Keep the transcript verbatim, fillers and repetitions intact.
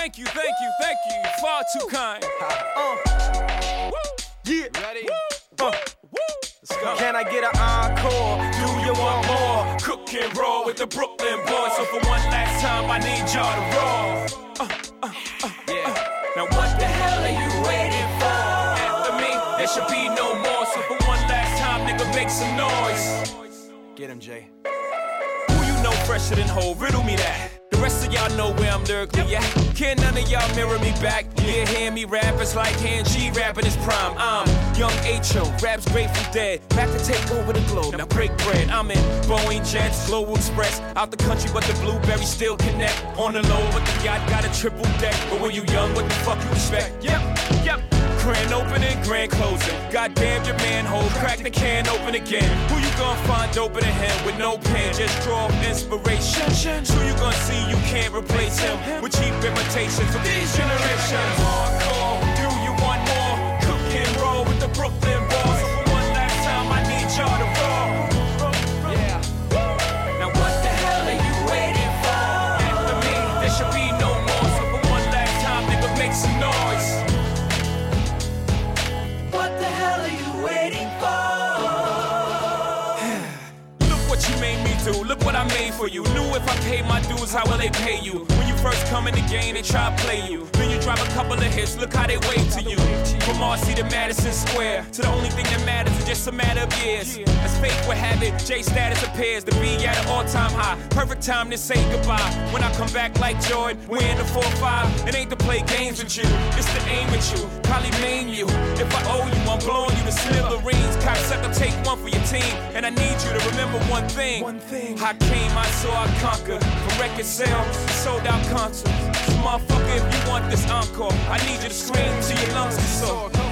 Thank you, thank you, thank you. Far too kind. Uh, Woo. yeah. Ready? Uh, Let's go. can I get an encore? Do you want more? Cook and roll with the Brooklyn boys. So for one last time, I need y'all to roll. Uh, uh, uh, Yeah. uh. Now what the hell are you waiting for? After me, there should be no more. So for one last time, nigga, make some noise. Get him, Jay. Who you know fresher than Ho? Riddle me that. The rest of y'all know where I'm lyrically at. Can none of y'all mirror me back? Yeah, hear me rap, it's like Han G rapping his prime. I'm Young H O, raps Grateful Dead. Back to take over the globe, now break bread. I'm in Boeing Jets, Global Express. Out the country, but the blueberries still connect. On the low, but the yacht got a triple deck. But when you young, what the fuck you expect? Yep, yep. Grand opening, grand closing. Goddamn your manhole, crack the can open again. Who you gonna find open a him with no pen? Just draw inspiration. Who you gonna see you can't replace him with cheap imitations of these generations? Hardcore, do you want more? Cook and roll with the Brooklyn boys. So for one last time, I need y'all to roll. Yeah. Now what the hell are you waiting for? After me, there should be no more. So for one last time, nigga, make some noise. What the hell are you waiting for? Look what you made me do, look what I made for you. Knew if I paid my dues, how will they pay you? When you first come in the game, they try to play you. Then you drop a couple of hits, look how they wave to you. From Marcy to Madison Square, to the only thing that matters is just a matter of years. As fate would have it, J status appears to be at an all-time high. Perfect time to say goodbye. When I come back like Jordan, we're in the four five. It ain't to play games with you, it's to aim at you, probably maim you. If I owe you, I'm blowing you to smithereens. Cocksucker, take one for your team. And I need you to remember one thing. One thing. I came, I saw, I conquered. From record sales, sold out concerts. So motherfucker, if you want this encore, I need you to scream till your lungs are sore.